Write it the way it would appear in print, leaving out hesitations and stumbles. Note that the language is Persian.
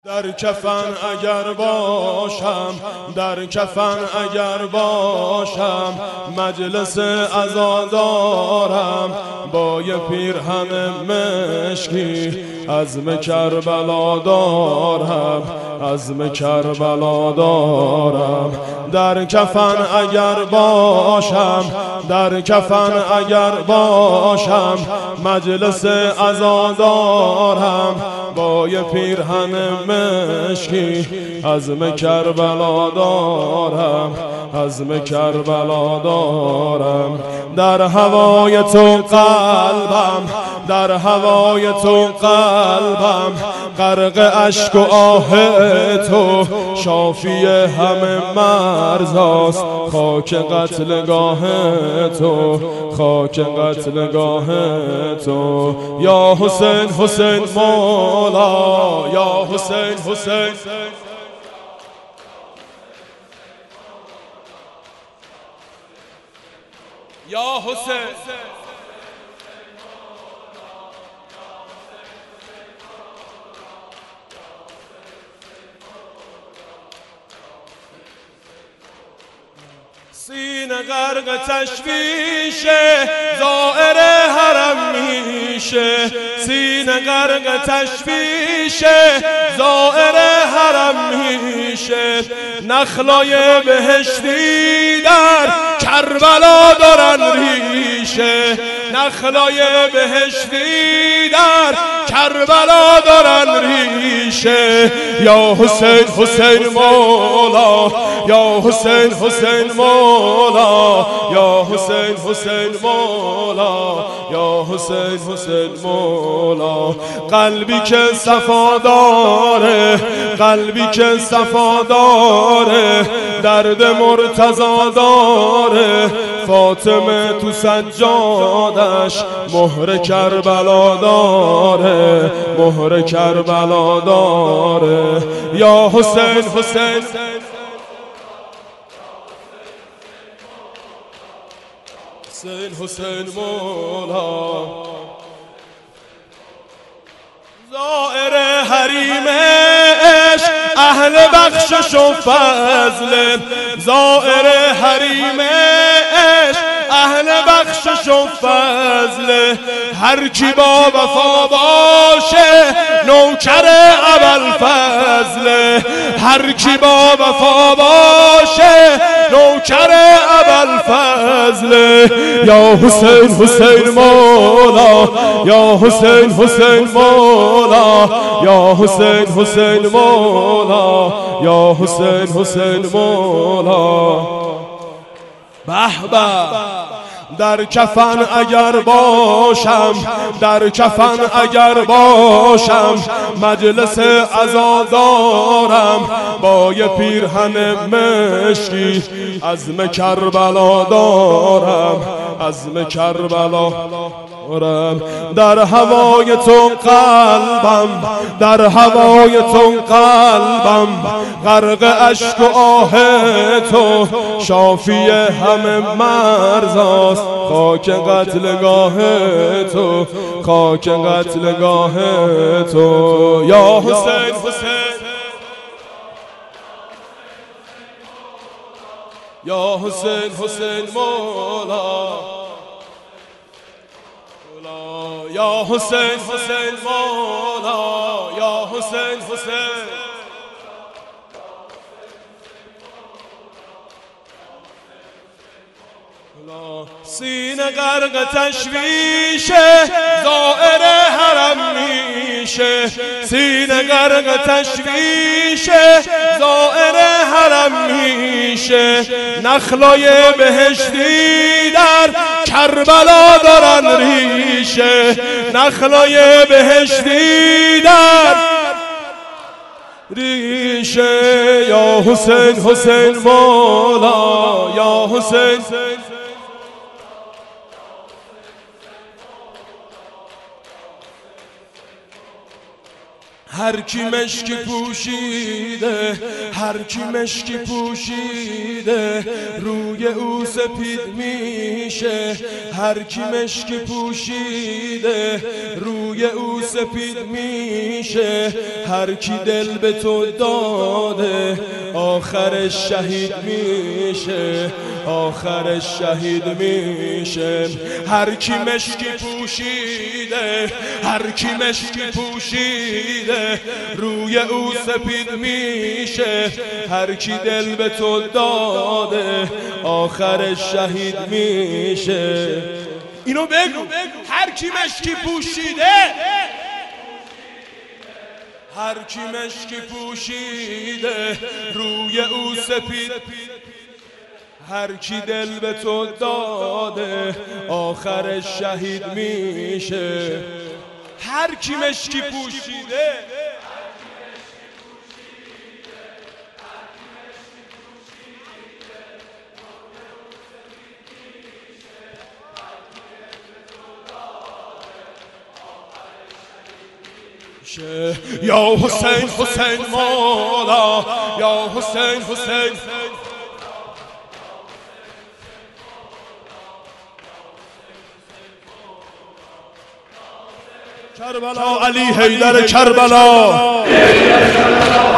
در کفن اگر باشم، در کفن اگر باشم، مجلس عزادارم با یه پیرهن مشکی، عزم کربلا دارم، عزم کربلا دارم. در کفن اگر باشم، در کفن اگر باشم، مجلس عزادارم با یه پیرهن مشکی، عزم کربلا دارم، عزم کربلا دارم. در هوای تو قلبم، در هوای تو قلبم غرق اشک و آه تو، شافی همه مرزاست خاک قتلگاه تو، خاک قتلگاه تو. یا حسین حسین مولا، یا حسین حسین، یا حسین. سینه غرق تشویشه، زائر حرم میشه، سینه غرق تشویشه، زائر حرم میشه. نخلای بهشتی در کربلا دارن ریشه، نخلای بهشتی در کربلا دارن ریشه. یا حسین حسین مولا، یا حسین حسین مولا، یا حسین حسین مولا، یا حسین حسین مولا. قلبی که صفا داره، قلبی که صفا داره، درد مرتضی داره. فاطمه تو سجادش مهر کربلا داره، مهر کربلا داره. یا حسین حسین، حسین حسین مولا. زائر حریم عشق اهل بخشش و فضل، زائر حریم عشق اهل بخشش و فضل. هر کی با وفا باشه نوکر ابوالفضل، هر کی با وفا باشه نوکر ابوالفضل. یا حسین حسین مولا، یا حسین حسین مولا، یا حسین حسین مولا، یا حسین حسین مولا. به به. در کفن اگر باشم، در کفن اگر باشم، مجلس عزادارم با یه پیرهن مشکی، عزم کربلا دارم، عزم کربلا دارم. در هوای تو قلبم، در هوای تو قلبم غرق اشک و آه تو، شافی همه مرزاست خاک قتلگاه تو، خاک قتلگاه تو. یا حسین حسین، یا حسین حسین مولا، یا حسین حسین مولا، یا حسین حسین. سینه غرق تشویشه، زائر حرم میشه، سینه غرق تشویشه، زائر حرم میشه. نخلای بهشتی در کربلا دارن ریشه، نخلای بهشتی در ریشه. یا حسین حسین مولا، یا حسین. هر کی مشکی پوشیده، هر کی مشکی پوشیده روی او سپید میشه. هر کی مشکی پوشیده روی او سپید میشه. هر کی دل به تو داده آخرش شهید میشه، آخرش شهید میشه. هر کی مشکی پوشیده، هر کی مشکی پوشیده روی او سپید میشه. هر کی دل به تو داده آخرش شهید میشه. اینو بگو، هر کی مشکی پوشیده، هر کی مشکی پوشیده روی او سپید. هر کی دل به تو داده آخرش شهید میشه. هر کی مشکی پوشیده، یا حسین حسین مولا، یا حسین حسین کربلا، علی حیدر کربلا.